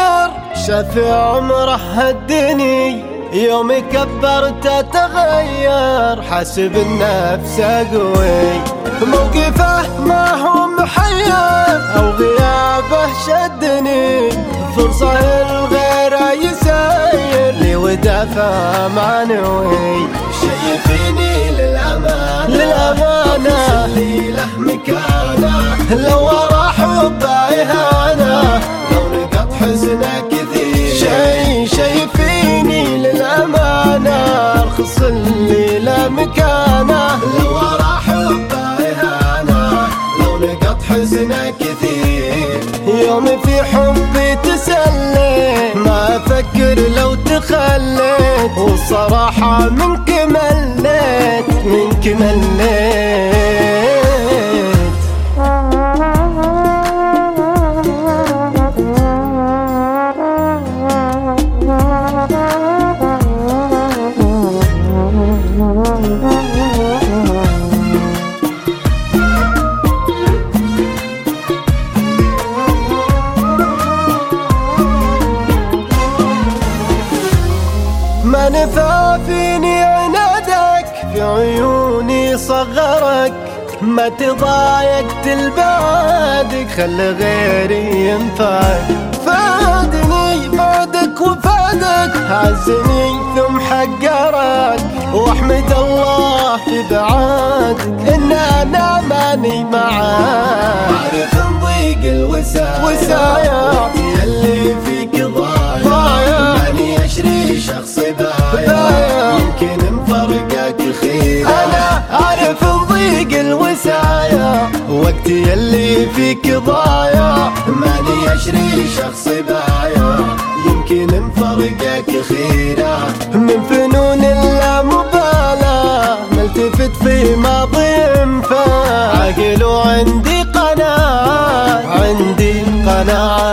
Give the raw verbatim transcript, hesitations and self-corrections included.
غير شاف عمره هالدني، يوم كبرت تغير حاسب النفس قوي. موقفه ما هو محير او غيابه شدني، فرصة الغير يسير لي ودافع معنوي. شايفيني للأمانة للأمانة اللي له مكانه، لو راح وبايهانه لو نقط حزنه كثير. شي شايفيني للأمانة ارخص اللي له مكانه، لو راح وبايهانه لو نقط حزنه كثير. يوم في حبي تسليت ما افكر لو تخليت، والصراحة منك مليت منك مليت. ما نفع فيني عنادك في عيوني صغرك، ما تضايقت البعدك خلي غيري ينفعك. فادني بعدك وفادك عزني ثم حقرك، واحمد الله في بعادك ان انا ماني معاك. عارف نضيق الوسايا وسايا اللي فيك ضايع، ماني اشري شخص بايع يمكن مفرقك خير. انا عارف نضيق الوسايا وقتي اللي فيك ضايع، ماني اشري شخص بايع يمكن مفرقك خيره. من فنون اللامبالاة ملتفت في ماضي انفاق، عقل وعندي قناعة عندي قناعة